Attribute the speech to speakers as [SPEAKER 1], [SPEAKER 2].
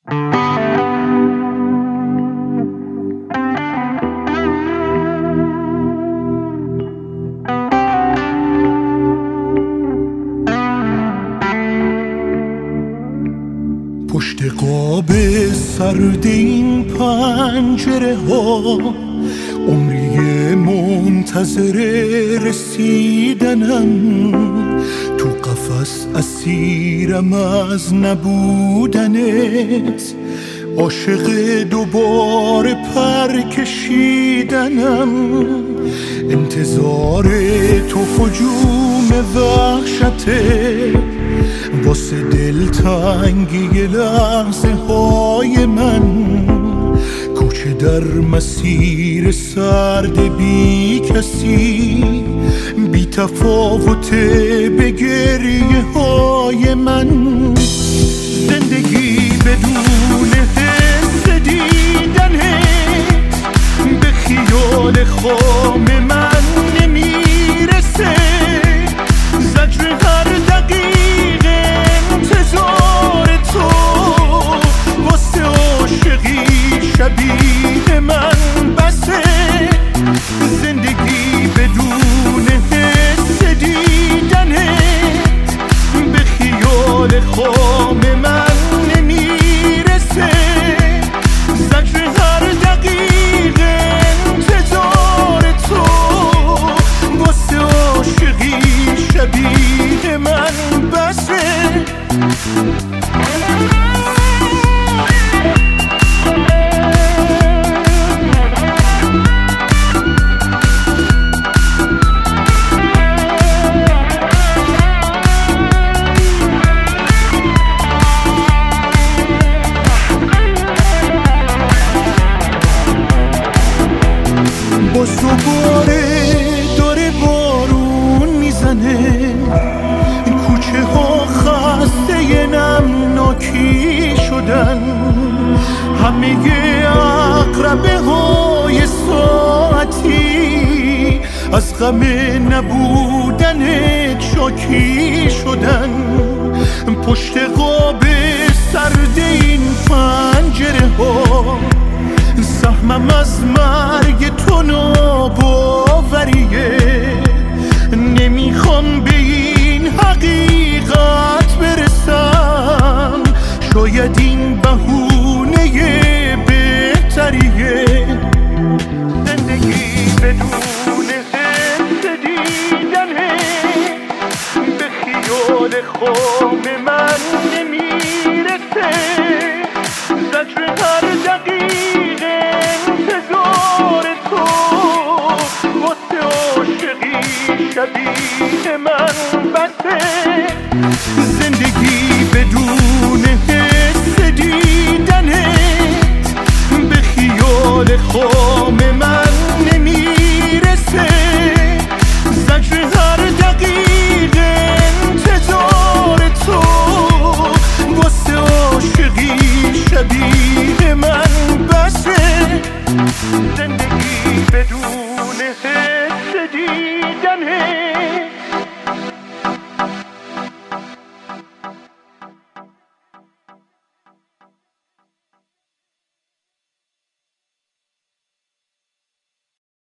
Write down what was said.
[SPEAKER 1] پشت قاب سرد این پنجره ها عمری منتظر رسیدنم، تو قفس اسیرم از نبودنت، عاشق دوباره پر کشیدنم، انتظار تو هجوم وحشته، واسه دلتنگی لحظه های من، کوچه در مسیر سرد بی کسی، بی تفاوت به گریه های من، زندگی بدون حس دیدنت به خیال خام من نمیرسه، زجر هر دقیقه انتظار تو واسه عاشقی شبیه من بسه، زندگی بدون حس دیدنت به خیال خام من نمیرسه، زجر هر دقیقه انتظار تو واسه عاشقی شبیه من بسه. باز دوباره داره بارون میزنه، کوچه ها خسته نمناکی شدن، همه عقربه های ساعتی از غم نبودنت شاکی شدن، پشت قاب سرد این پنجره ها سهمم از مرگ تو ناباوریه، نمیخوام به این حقیقت برسم، شاید این بهونه بهتریه، زندگی بدون حس دیدنه به خیال خام من نمیرسه،